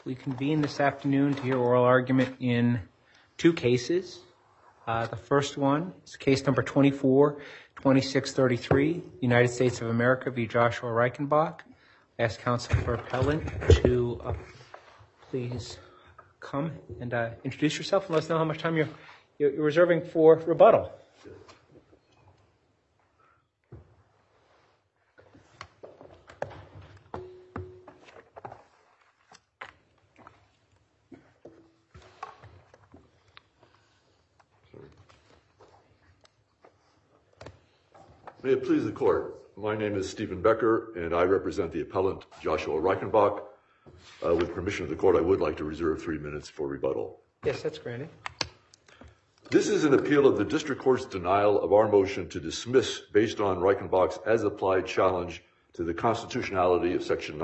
We convene this afternoon to hear oral argument in two cases. The first one is case number 24-2633, United States of America v. Joshua Reichenbach. I ask counsel for appellant to please come and introduce yourself and let us know how much time you're reserving for rebuttal. May it please the court, my name is Stephen Becker and I represent the appellant Joshua Reichenbach. With permission of the court, I would like to reserve 3 minutes for rebuttal. Yes, that's granted. This is an appeal of the district court's denial of our motion to dismiss based on Reichenbach's as-applied challenge to the constitutionality of Section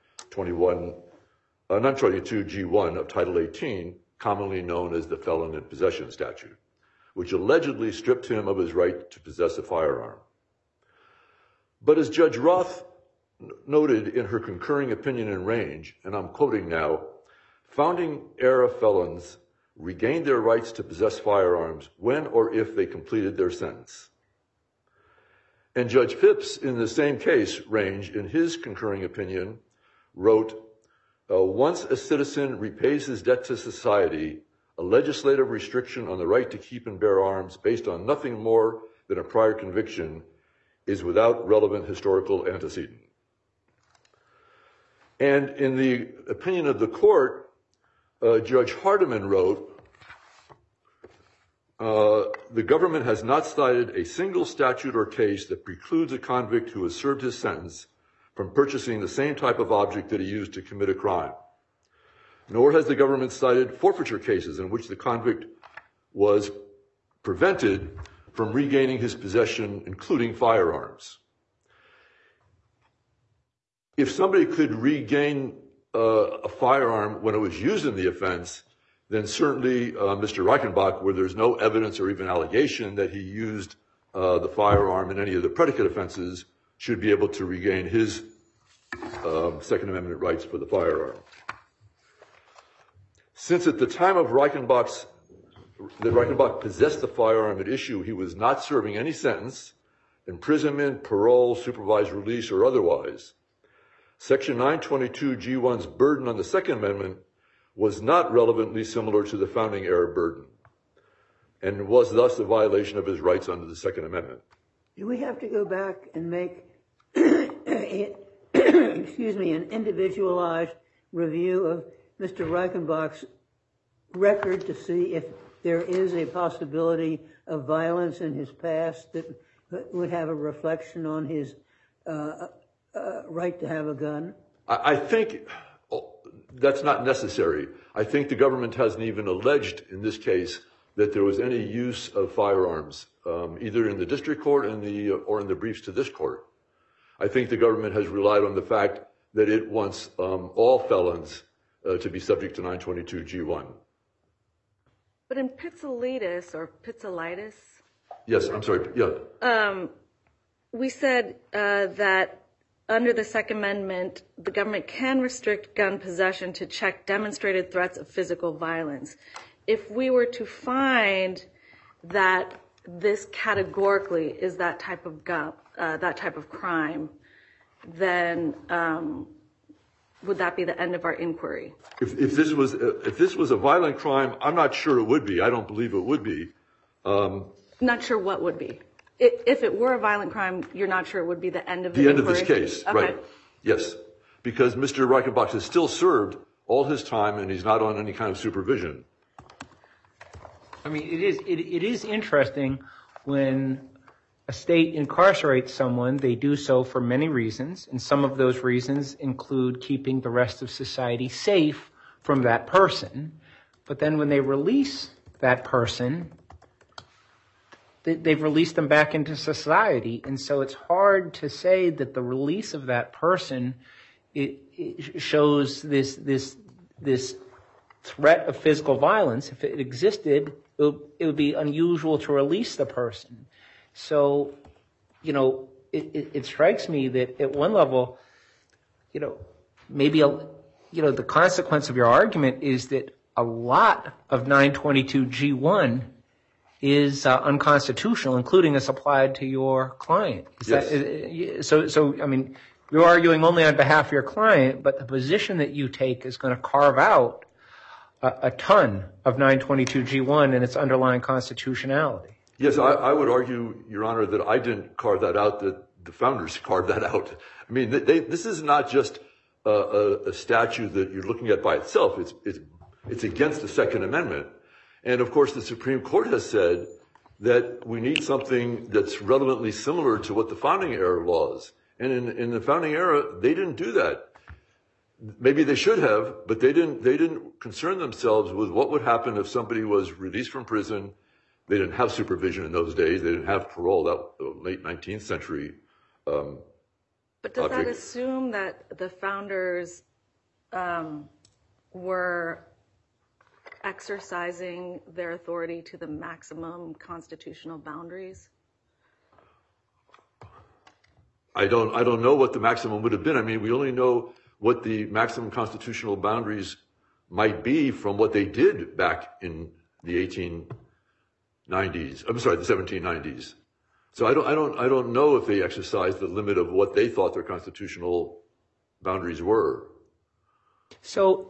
922 G1 of Title 18, commonly known as the Felon in Possession statute, which allegedly stripped him of his right to possess a firearm. But as Judge Roth noted in her concurring opinion in Range, and I'm quoting now, founding-era felons regained their rights to possess firearms when or if they completed their sentence. And Judge Phipps, in the same case, Range, in his concurring opinion, wrote, once a citizen repays his debt to society, a legislative restriction on the right to keep and bear arms based on nothing more than a prior conviction is without relevant historical antecedent. And in the opinion of the court, Judge Hardiman wrote, the government has not cited a single statute or case that precludes a convict who has served his sentence from purchasing the same type of object that he used to commit a crime. Nor has the government cited forfeiture cases in which the convict was prevented from regaining his possession, including firearms. If somebody could regain a firearm when it was used in the offense, then certainly Mr. Reichenbach, where there's no evidence or even allegation that he used the firearm in any of the predicate offenses, should be able to regain his Second Amendment rights for the firearm. Since at the time of Reichenbach possessed the firearm at issue, he was not serving any sentence, imprisonment, parole, supervised release, or otherwise. Section 922 G1's burden on the Second Amendment was not relevantly similar to the founding era burden, and was thus a violation of his rights under the Second Amendment. Do we have to go back and make an individualized review of Mr. Reichenbach's record to see if there is a possibility of violence in his past that would have a reflection on his right to have a gun? I think that's not necessary. I think the government hasn't even alleged in this case that there was any use of firearms, either in the district court or in the briefs to this court. I think the government has relied on the fact that it wants all felons to be subject to 922 G1. But in Pizzolitis, Yes, I'm sorry, yeah. We said that under the Second Amendment, the government can restrict gun possession to check demonstrated threats of physical violence. If we were to find that this categorically is that type of crime, then would that be the end of our inquiry? If this was a violent crime, I'm not sure it would be. I don't believe it would be. Not sure what would be. If it were a violent crime, you're not sure it would be the end of the inquiry? The end of this case, okay. Right. Yes, because Mr. Reichenbach has still served all his time and he's not on any kind of supervision. I mean, it is interesting when a state incarcerates someone, they do so for many reasons, and some of those reasons include keeping the rest of society safe from that person. But then when they release that person, they've released them back into society. And so it's hard to say that the release of that person, it shows this threat of physical violence. If it existed, it would be unusual to release the person. So, it strikes me that at one level, maybe the consequence of your argument is that a lot of 922G1 is unconstitutional, including as applied to your client. So, I mean, you're arguing only on behalf of your client, but the position that you take is going to carve out a ton of 922G1 and its underlying constitutionality. Yes, I would argue, Your Honor, that I didn't carve that out, that the founders carved that out. I mean, this is not just a statute that you're looking at by itself. It's against the Second Amendment. And, of course, the Supreme Court has said that we need something that's relevantly similar to what the founding era laws. And in the founding era, they didn't do that. Maybe they should have, but they didn't concern themselves with what would happen if somebody was released from prison. They didn't have supervision in those days. They didn't have parole. That late 19th century. But does that assume that the founders were exercising their authority to the maximum constitutional boundaries? I don't know what the maximum would have been. I mean, we only know what the maximum constitutional boundaries might be from what they did back in the 1890s. I'm sorry, the 1790s. So I don't know if they exercised the limit of what they thought their constitutional boundaries were. So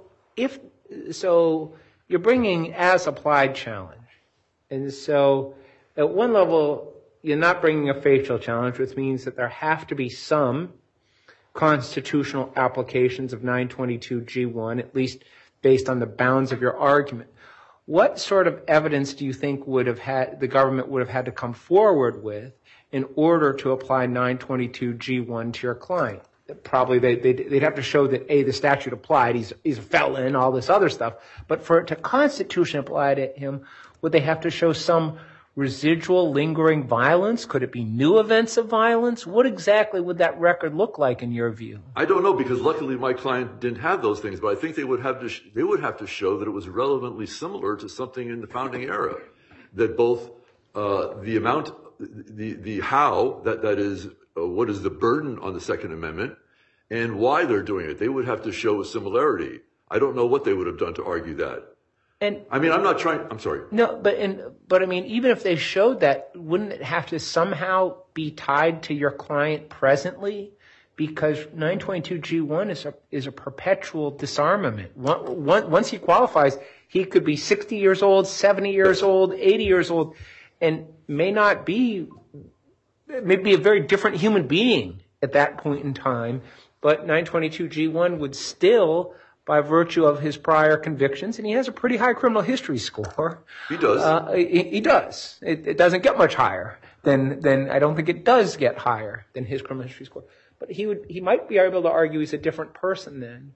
you're bringing as applied challenge. And so at one level, you're not bringing a facial challenge, which means that there have to be some constitutional applications of 922G1, at least based on the bounds of your argument. What sort of evidence do you think the government would have had to come forward with in order to apply 922G1 to your client? Probably they'd have to show that, the statute applied, he's a felon, all this other stuff. But for it to constitution apply to him, would they have to show some residual lingering violence? Could it be new events of violence? What exactly would that record look like in your view? I don't know, because luckily my client didn't have those things, but I think they would have to show that it was relevantly similar to something in the founding era, that both the amount, the how, that is, what is the burden on the Second Amendment, and why they're doing it. They would have to show a similarity. I don't know what they would have done to argue that. And I mean, I'm sorry. No, but I mean, even if they showed that, wouldn't it have to somehow be tied to your client presently? Because 922G1 is a perpetual disarmament. Once he qualifies, he could be 60 years old, 70 years old, 80 years old, and may be a very different human being at that point in time. But 922G1 would still, by virtue of his prior convictions, and he has a pretty high criminal history score. He does. He does. It doesn't get much higher than I don't think it does get higher than his criminal history score. But he might be able to argue he's a different person then.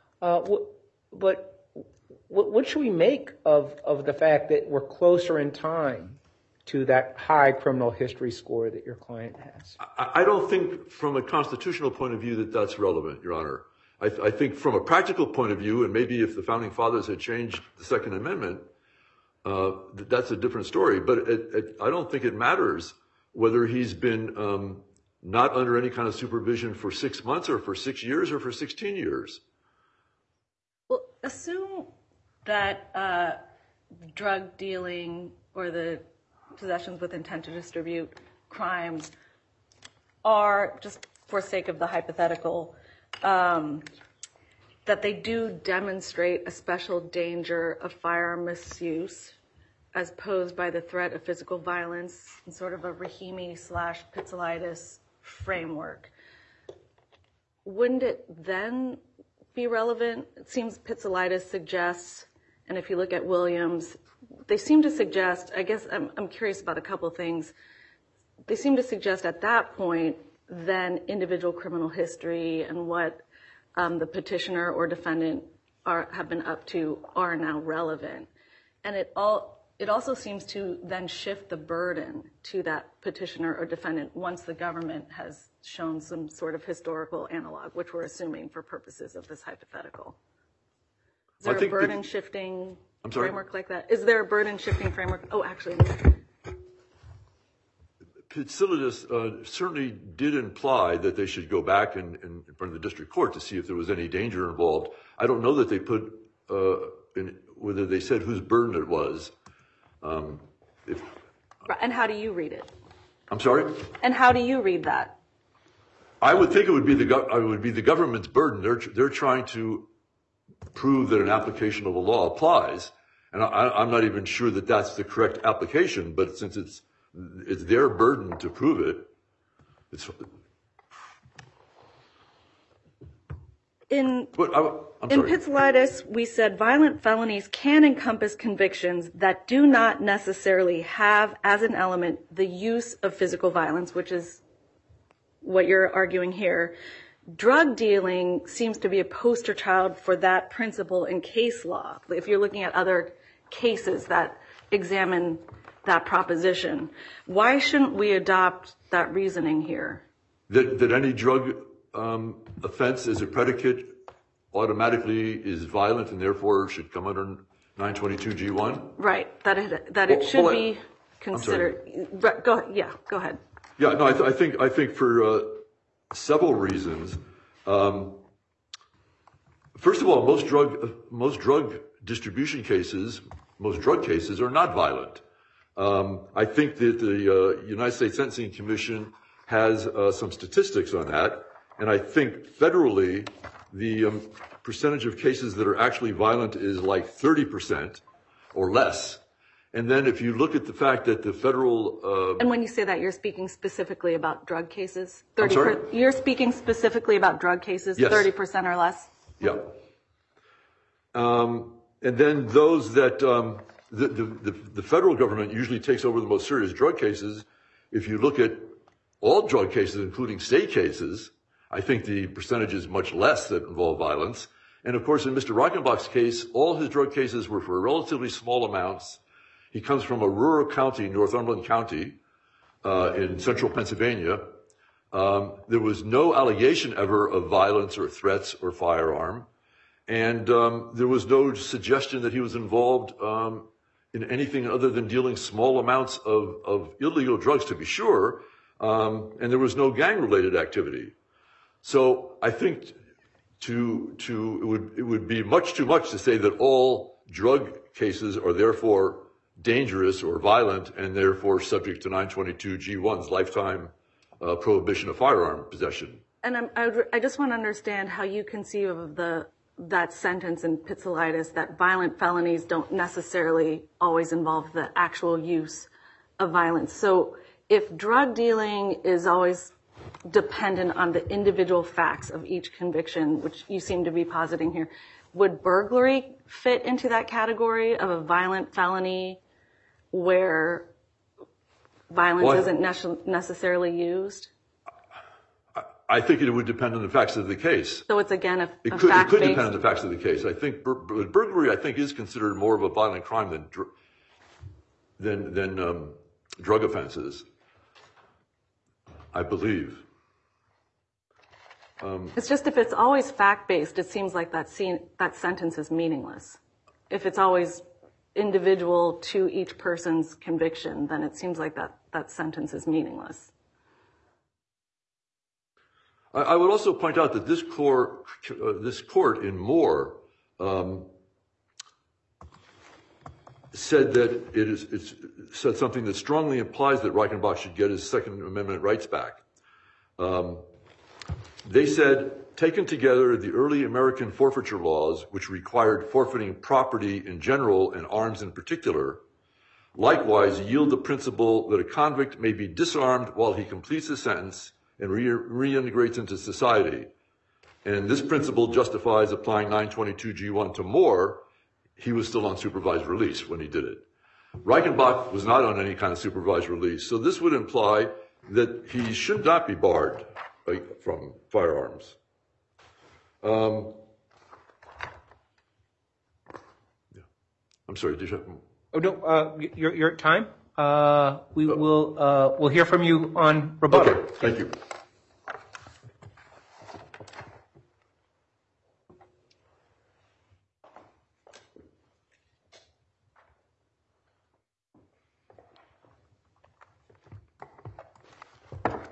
But what should we make of the fact that we're closer in time to that high criminal history score that your client has? I don't think from a constitutional point of view that that's relevant, Your Honor. I think from a practical point of view, and maybe if the Founding Fathers had changed the Second Amendment, that's a different story. But I don't think it matters whether he's been not under any kind of supervision for 6 months or for 6 years or for 16 years. Well, assume that drug dealing or the possessions with intent to distribute crimes are, just for sake of the hypothetical, that they do demonstrate a special danger of firearm misuse as posed by the threat of physical violence in sort of a Rahimi/Pizzolitis framework. Wouldn't it then be relevant? It seems Pizzolitis suggests, and if you look at Williams, they seem to suggest, I guess I'm curious about a couple of things. They seem to suggest at that point then individual criminal history and what the petitioner or defendant have been up to are now relevant. And it also seems to then shift the burden to that petitioner or defendant once the government has shown some sort of historical analog, which we're assuming for purposes of this hypothetical. Is there a burden-shifting framework like that? Is there a burden-shifting framework? Oh, actually. Pizzolitis certainly did imply that they should go back in front of the district court to see if there was any danger involved. I don't know that they put whether they said whose burden it was. And how do you read it? I'm sorry? And how do you read that? I would think it would be the government's burden. They're trying to prove that an application of a law applies, and I'm not even sure that that's the correct application. But since it's their burden to prove it, it's. In sorry. Pizzolitis, we said violent felonies can encompass convictions that do not necessarily have as an element the use of physical violence, which is what you're arguing here. Drug dealing seems to be a poster child for that principle in case law. If you're looking at other cases that examine that proposition, why shouldn't we adopt that reasoning here? That any drug offense as a predicate automatically is violent and therefore should come under 922G1? Right, that it should be considered. Go ahead. Yeah, no, I think for several reasons. First of all, most drug distribution cases, most drug cases are not violent. I think that the United States Sentencing Commission has some statistics on that. And I think federally, the percentage of cases that are actually violent is like 30% or less. And then if you look at the fact that the federal... and when you say that, you're speaking specifically about drug cases? I'm sorry? You're speaking specifically about drug cases, yes. 30% or less? Yeah. And then those that... the federal government usually takes over the most serious drug cases. If you look at all drug cases, including state cases, I think the percentage is much less that involve violence. And of course, in Mr. Reichenbach's case, all his drug cases were for relatively small amounts. He comes from a rural county, Northumberland County, in central Pennsylvania. There was no allegation ever of violence or threats or firearm. And there was no suggestion that he was involved in anything other than dealing small amounts of illegal drugs, to be sure. And there was no gang-related activity. So I think it would be much too much to say that all drug cases are therefore dangerous or violent and therefore subject to 922G1's lifetime prohibition of firearm possession. And I just want to understand how you conceive of that sentence in Pizzolitis that violent felonies don't necessarily always involve the actual use of violence. So if drug dealing is always dependent on the individual facts of each conviction, which you seem to be positing here, would burglary fit into that category of a violent felony where violence isn't necessarily used? I think it would depend on the facts of the case. So it's again a It fact-based... could depend on the facts of the case. I think burglary, I think, is considered more of a violent crime than drug offenses, I believe. It's just if it's always fact-based, it seems like that sentence is meaningless. If it's always individual to each person's conviction, then it seems like that sentence is meaningless. I would also point out that this court in Moore said that it said something that strongly implies that Reichenbach should get his Second Amendment rights back. They said, taken together, the early American forfeiture laws, which required forfeiting property in general and arms in particular, likewise yield the principle that a convict may be disarmed while he completes his sentence and reintegrates into society. And this principle justifies applying 922G1 to Moore. He was still on supervised release when he did it. Reichenbach was not on any kind of supervised release. So this would imply that he should not be barred from firearms. I'm sorry, did you have... Oh, no, your time. We'll hear from you on rebuttal. Okay, thank you.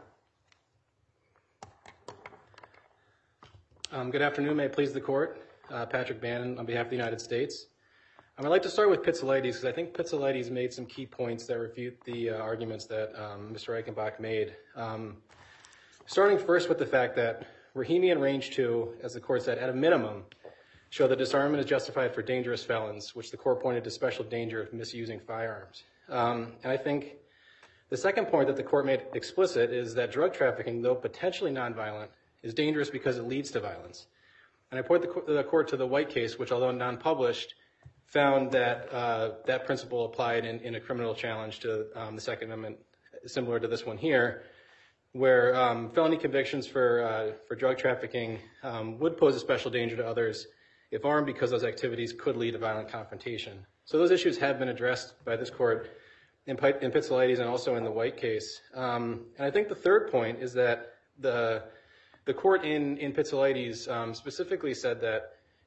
Good afternoon. May it please the court. Patrick Bannon on behalf of the United States. I'd like to start with Pizzolaitis because I think Pizzolaitis made some key points that refute the arguments that Mr. Reichenbach made. Starting first with the fact that Rahimi and Range 2, as the court said, at a minimum, show that disarmament is justified for dangerous felons, which the court pointed to special danger of misusing firearms. And I think the second point that the court made explicit is that drug trafficking, though potentially nonviolent, is dangerous because it leads to violence. And I point the court to the White case, which, although non-published, found that that principle applied in a criminal challenge to the Second Amendment, similar to this one here, where felony convictions for drug trafficking would pose a special danger to others if armed, because those activities could lead to violent confrontation. So those issues have been addressed by this court in Pizzolaitis and also in the White case. And I think the third point is that the court in Pizzolaitis specifically said that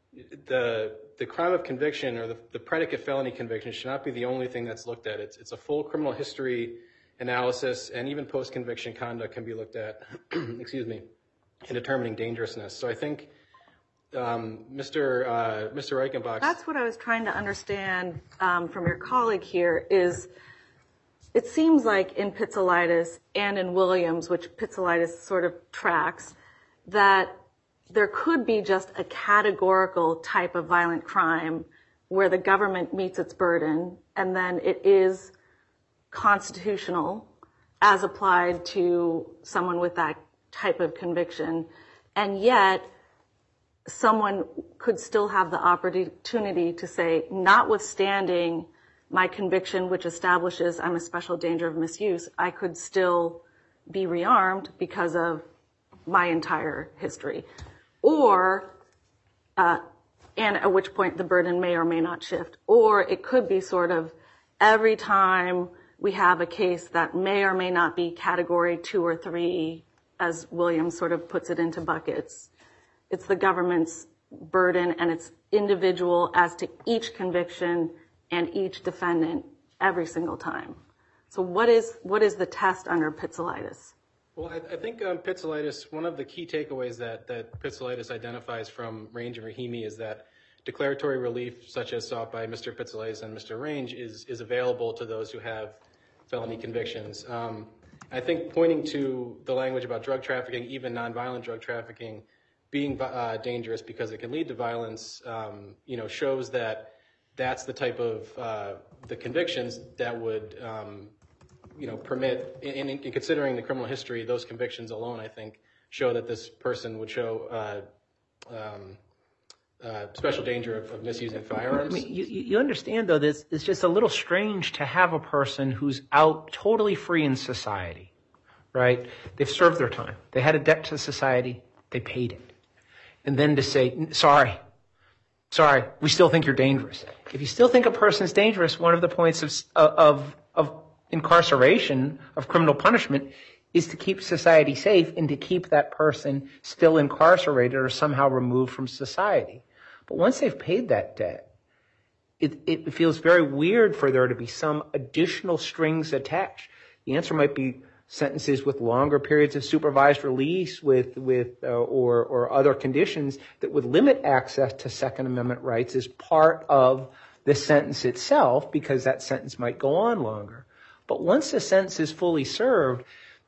the crime of conviction or the predicate felony conviction should not be the only thing that's looked at. It's a full criminal history analysis, and even post-conviction conduct can be looked at, excuse me, in determining dangerousness. So I think Mr. Reichenbach. That's what I was trying to understand from your colleague here is it seems like in Pizzolaitis and in Williams, which Pizzolaitis sort of tracks, that there could be just a categorical type of violent crime where the government meets its burden and then it is constitutional as applied to someone with that type of conviction, and yet someone could still have the opportunity to say, notwithstanding my conviction, which establishes I'm a special danger of misuse, I could still be rearmed because of my entire history. Or, and at which point the burden may or may not shift. Or it could be sort of every time we have a case that may or may not be category 2 or 3, as Williams sort of puts it into buckets. It's the government's burden and it's individual as to each conviction and each defendant every single time. So what is the test under Pizzolaitis? Well, I think Pizzolaitis, one of the key takeaways that Pizzolaitis identifies from Range and Rahimi is that declaratory relief, such as sought by Mr. Pizzolaitis and Mr. Range, is available to those who have felony convictions. I think pointing to the language about drug trafficking, even nonviolent drug trafficking, being dangerous because it can lead to violence, shows that that's the type of the convictions that would, permit, in considering the criminal history, those convictions alone, I think, show that this person would show special danger of misusing firearms. I mean, you understand, though, this it's just a little strange to have a person who's out totally free in society, right? They've served their time. They had a debt to society. They paid it. And then to say, sorry, we still think you're dangerous. If you still think a person's dangerous, one of the points of incarceration, of criminal punishment, is to keep society safe and to keep that person still incarcerated or somehow removed from society. But once they've paid that debt, it feels very weird for there to be some additional strings attached. The answer might be sentences with longer periods of supervised release or other conditions that would limit access to Second Amendment rights as part of the sentence itself, because that sentence might go on longer. But once the sentence is fully served,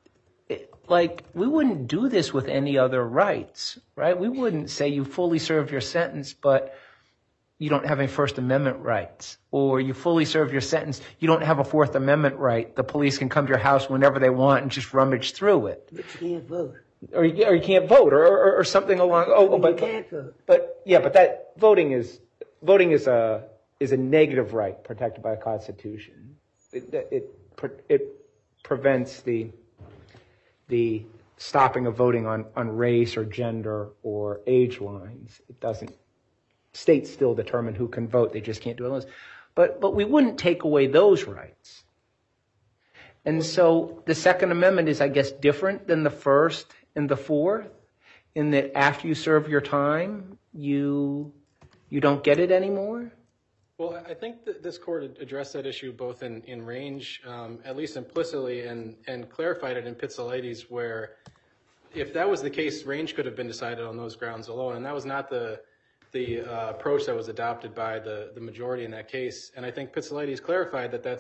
we wouldn't do this with any other rights, right? We wouldn't say you fully served your sentence, but you don't have any First Amendment rights. Or you fully served your sentence, you don't have a Fourth Amendment right. The police can come to your house whenever they want and just rummage through it. But you can't vote. Or you can't vote, or something along. You can't vote. But that voting is a negative right protected by the Constitution. It prevents the stopping of voting on race or gender or age lines. It doesn't. States still determine who can vote. They just can't do it. But we wouldn't take away those rights. And so the Second Amendment is, I guess, different than the First and the Fourth, in that after you serve your time, you don't get it anymore? Well, I think that this court addressed that issue both in Range, at least implicitly, and clarified it in Pizzolaitis, where if that was the case, Range could have been decided on those grounds alone. And that was not the the approach that was adopted by the majority in that case. And I think Pizzolitti's clarified that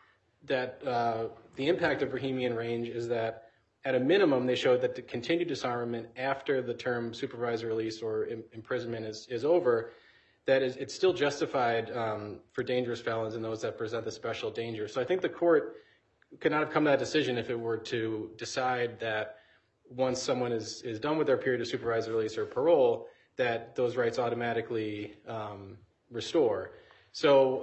the impact of Rahimi and Range is that at a minimum, they showed that the continued disarmament after the term supervised release or imprisonment is over, that it's still justified for dangerous felons and those that present the special danger. So I think the court could not have come to that decision if it were to decide that once someone is done with their period of supervised release or parole, that those rights automatically restore. So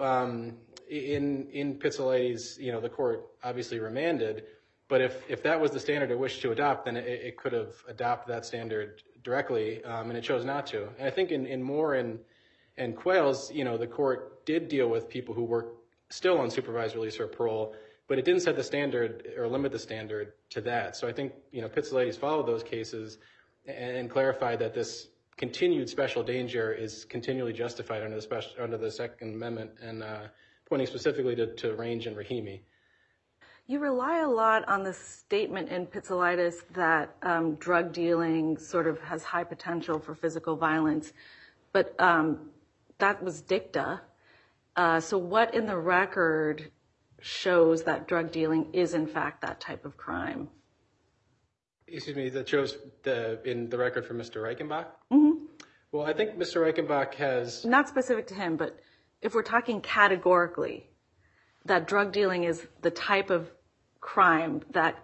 in Pizzolitti's, the court obviously remanded, but if that was the standard it wished to adopt, then it could have adopted that standard directly, and it chose not to. And I think in Moore and Quayles, the court did deal with people who were still on supervised release or parole, but it didn't set the standard or limit the standard to that. So I think, Pizzolitti's followed those cases and clarified that this continued special danger is continually justified under the Second Amendment, and pointing specifically to Range and Rahimi. You rely a lot on the statement in Pizzolittis that drug dealing sort of has high potential for physical violence, but that was dicta. So what in the record shows that drug dealing is in fact that type of crime? Excuse me, that shows in the record for Mr. Reichenbach? Mm-hmm. Well, I think Mr. Reichenbach has... Not specific to him, but if we're talking categorically, that drug dealing is the type of crime that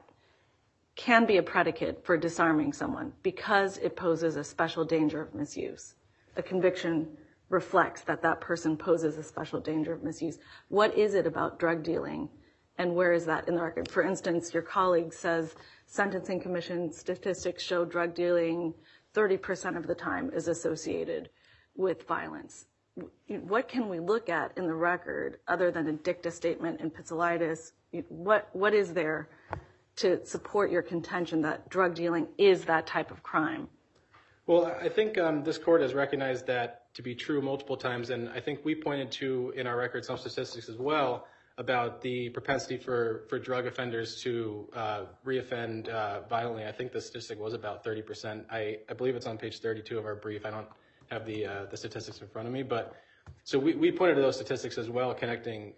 can be a predicate for disarming someone because it poses a special danger of misuse. A conviction reflects that person poses a special danger of misuse. What is it about drug dealing, and where is that in the record? For instance, your colleague says Sentencing Commission statistics show drug dealing 30% of the time is associated with violence. What can we look at in the record other than a dicta statement in Pizzolittis? What is there to support your contention that drug dealing is that type of crime? Well, I think this court has recognized that to be true multiple times, and I think we pointed to in our record some statistics as well about the propensity for drug offenders to reoffend violently. I think the statistic was about 30%. I believe it's on page 32 of our brief. I don't have the statistics in front of me, but so we pointed to those statistics as well, connecting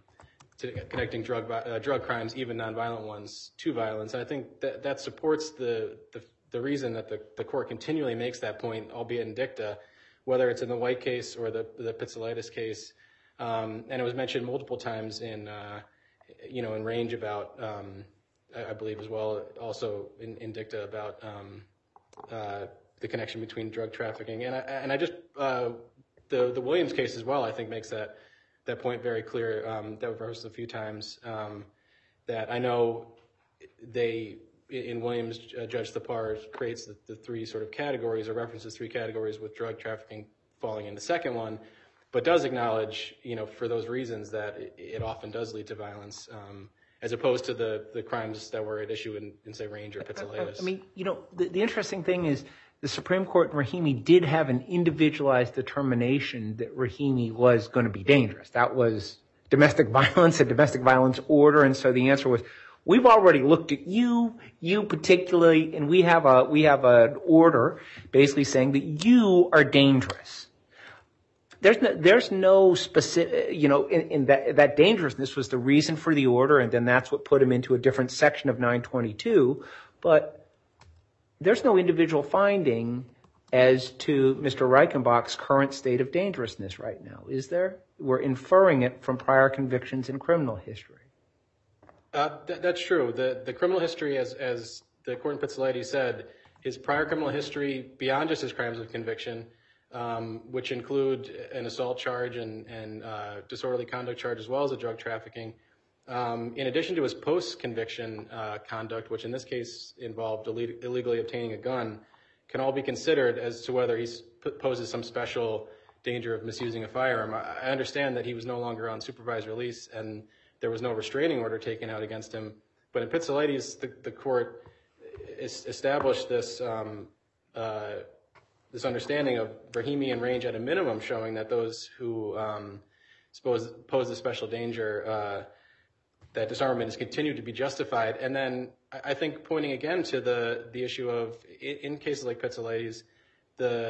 drug crimes, even nonviolent ones, to violence. And I think that supports the reason that the court continually makes that point, albeit in dicta, whether it's in the White case or the Pizzolittis case. And it was mentioned multiple times in Range about, I believe as well, also in dicta about the connection between drug trafficking. And I just, the Williams case as well, I think makes that point very clear. That was referenced a few times, that I know in Williams, Judge Thapar creates the three sort of categories, or references three categories, with drug trafficking falling in the second one, but does acknowledge, for those reasons, that it often does lead to violence, as opposed to the crimes that were at issue in say, Range or Pizzolittis. I mean, the interesting thing is the Supreme Court in Rahimi did have an individualized determination that Rahimi was going to be dangerous. That was domestic violence, a domestic violence order, and so the answer was, we've already looked at you particularly, and we have an order basically saying that you are dangerous. There's no specific, in that dangerousness was the reason for the order, and then that's what put him into a different section of 922. But there's no individual finding as to Mr. Reichenbach's current state of dangerousness right now, is there? We're inferring it from prior convictions in criminal history. That's true. The criminal history, as the court in Pizzolittis said, his prior criminal history beyond just his crimes of conviction, which include an assault charge and disorderly conduct charge, as well as a drug trafficking, in addition to his post-conviction conduct, which in this case involved illegally obtaining a gun, can all be considered as to whether he poses some special danger of misusing a firearm. I understand that he was no longer on supervised release and there was no restraining order taken out against him, but in Pizzolittis, the court established this understanding of Rahimi and Range at a minimum, showing that those who pose a special danger, that disarmament has continued to be justified. And then I think pointing again to the issue of, in cases like Pizzolittis, the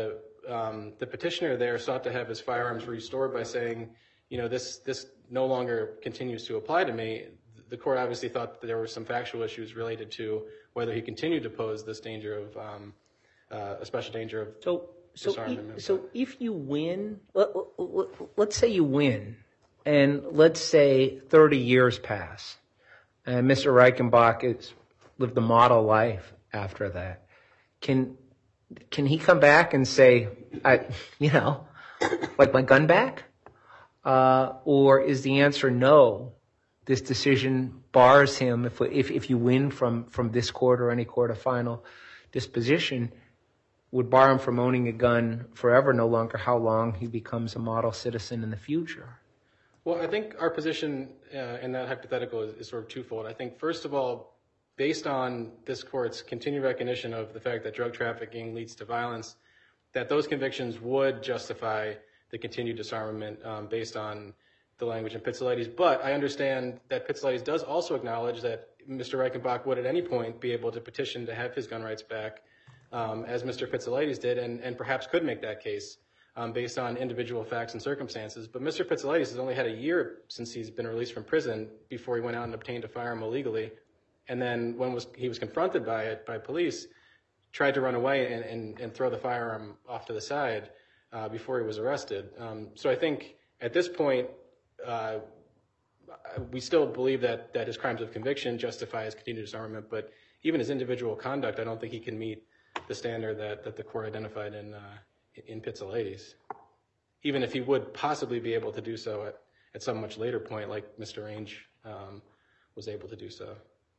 the petitioner there sought to have his firearms restored by saying, this no longer continues to apply to me. The court obviously thought that there were some factual issues related to whether he continued to pose this danger of a special danger of disarmament. So if you win, let's say you win, and let's say 30 years pass, and Mr. Reichenbach has lived a model life after that. Can he come back and say, like my gun back? Or is the answer no? This decision bars him if you win from this court or any court of final disposition, would bar him from owning a gun forever, no longer how long he becomes a model citizen in the future. Well, I think our position in that hypothetical is sort of twofold. I think, first of all, based on this court's continued recognition of the fact that drug trafficking leads to violence, that those convictions would justify the continued disarmament based on the language in Pizzolitti's. But I understand that Pizzolitti's does also acknowledge that Mr. Reichenbach would at any point be able to petition to have his gun rights back, as Mr. Pizzolitti's did, and perhaps could make that case based on individual facts and circumstances. But Mr. Pizzolitti's has only had a year since he's been released from prison before he went out and obtained a firearm illegally. And then when he was confronted by police, tried to run away and throw the firearm off to the side before he was arrested. So I think at this point, we still believe that his crimes of conviction justify his continued disarmament, but even his individual conduct, I don't think he can meet the standard that the court identified in Pizzolitti's, even if he would possibly be able to do so at some much later point, like Mr. Range was able to do so.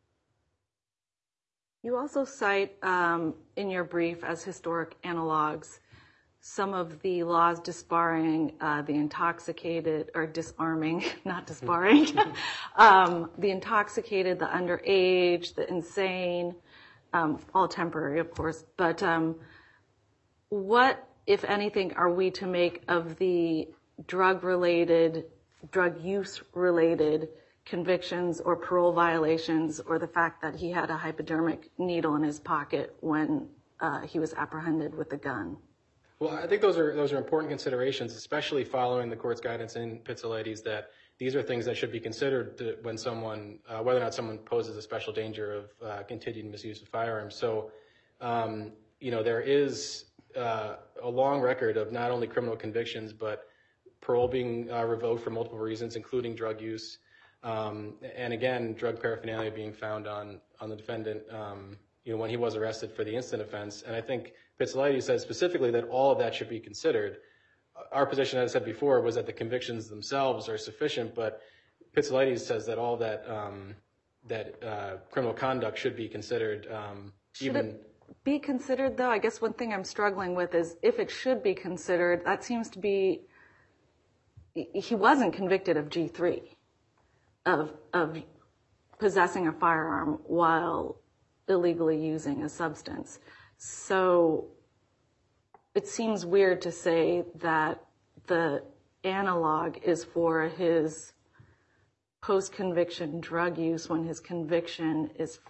You also cite in your brief as historic analogs some of the laws disbarring the intoxicated, or disarming, not disbarring, the intoxicated, the underage, the insane, all temporary, of course. But what, if anything, are we to make of the drug use-related convictions or parole violations, or the fact that he had a hypodermic needle in his pocket when he was apprehended with a gun? Well, I think those are important considerations, especially following the court's guidance in Pizzolitti's, that these are things that should be considered when someone, whether or not someone poses a special danger of continued misuse of firearms. So, there is a long record of not only criminal convictions, but parole being revoked for multiple reasons, including drug use. And again, drug paraphernalia being found on the defendant, when he was arrested for the instant offense. And I think Pizzolitti's said specifically that all of that should be considered. Our position, as I said before, was that the convictions themselves are sufficient, but Pizzolitti's says that all that criminal conduct should be considered. Should it be considered, though? I guess one thing I'm struggling with is if it should be considered, that seems to be, he wasn't convicted of G3, of possessing a firearm while illegally using a substance. So it seems weird to say that the analog is for his post-conviction drug use when his conviction is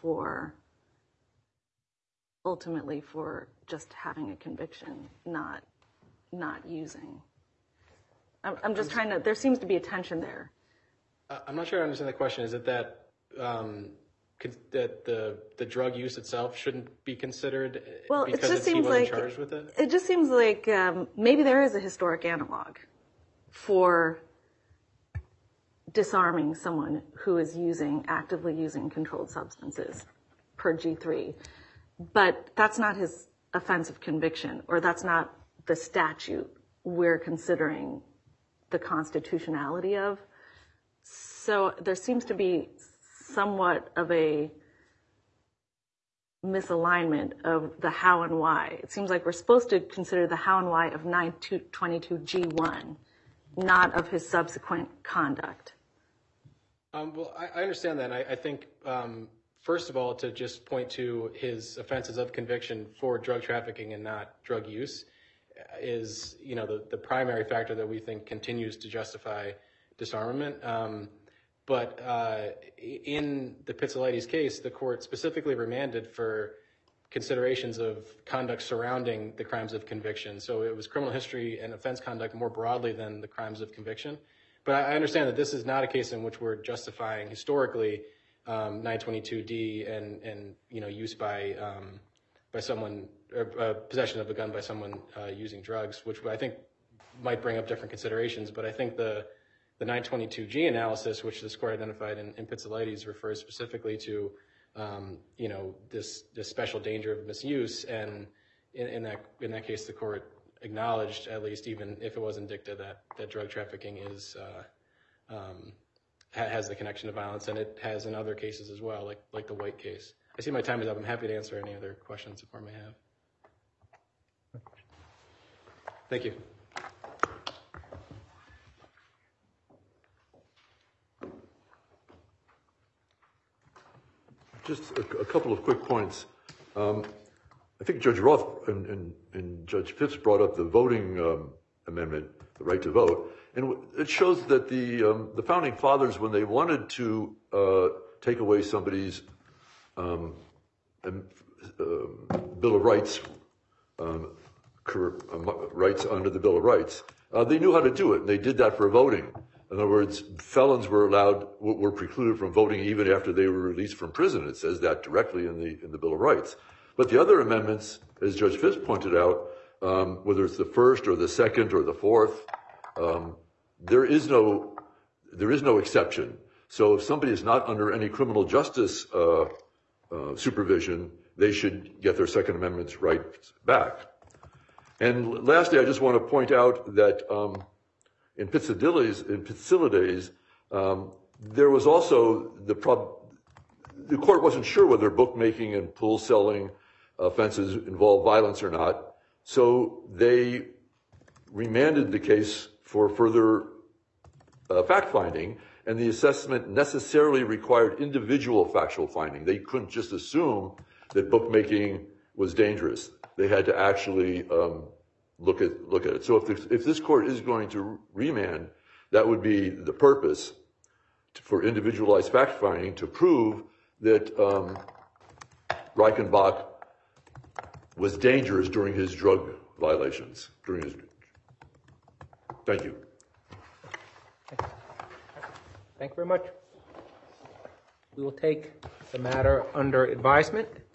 ultimately for just having a conviction, not using. I'm just trying to, there seems to be a tension there. I'm not sure I understand the question. Is it that the drug use itself shouldn't be considered because he wasn't charged with it? It just seems like maybe there is a historic analog for disarming someone who is actively using controlled substances per G3. But that's not his offense of conviction, or that's not the statute we're considering the constitutionality of. So there seems to be somewhat of a misalignment of the how and why. It seems like we're supposed to consider the how and why of 922G1, not of his subsequent conduct. Well, I understand that. I think, first of all, to just point to his offenses of conviction for drug trafficking and not drug use is, the primary factor that we think continues to justify disarmament. But in the Pizzolitti's case, the court specifically remanded for considerations of conduct surrounding the crimes of conviction. So it was criminal history and offense conduct more broadly than the crimes of conviction. But I understand that this is not a case in which we're justifying historically 922D and use by someone, or possession of a gun by someone using drugs, which I think might bring up different considerations. But I think the 922G analysis, which this court identified in Pizzolitti's, refers specifically to this special danger of misuse, and in that case, the court acknowledged, at least even if it wasn't dicta, that drug trafficking has the connection to violence, and it has in other cases as well, like the White case. I see my time is up. I'm happy to answer any other questions the court may have. Thank you. Just a couple of quick points. I think Judge Roth and Judge Phipps brought up the voting amendment, the right to vote, and it shows that the founding fathers, when they wanted to take away somebody's Bill of Rights, rights under the Bill of Rights, they knew how to do it, and they did that for voting. In other words, felons were precluded from voting even after they were released from prison. It says that directly in the Bill of Rights. But the other amendments, as Judge Phipps pointed out, whether it's the first or the second or the fourth, there is no exception. So if somebody is not under any criminal justice supervision, they should get their Second Amendment rights back. And lastly, I just want to point out that in Pizzolitti's, there was also the court wasn't sure whether bookmaking and pool selling offenses involve violence or not, so they remanded the case for further fact-finding, and the assessment necessarily required individual factual finding. They couldn't just assume that bookmaking was dangerous. They had to actually look at it. So if this court is going to remand, that would be the purpose for individualized fact-finding to prove that Reichenbach was dangerous during his drug violations. Thank you. Thank you very much. We will take the matter under advisement.